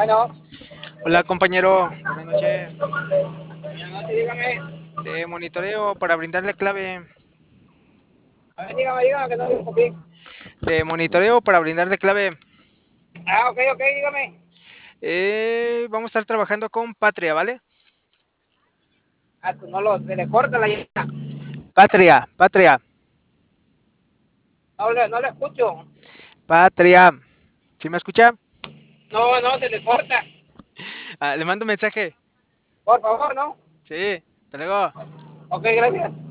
Bueno, Hola compañero, buenas noches. buenas noches, dígame. Te monitoreo para brindarle clave. A ver, dígame, que no lo escuché. Te monitoreo para brindarle clave. Ah, ok, dígame. Vamos a estar trabajando con Patria, ¿vale? Ah, pues se le corta la llamada. Patria, Patria, No le escucho. Patria. ¿Sí me escucha? No, se le corta. Le mando un mensaje. Por favor, ¿no? Sí, hasta luego. Ok, gracias.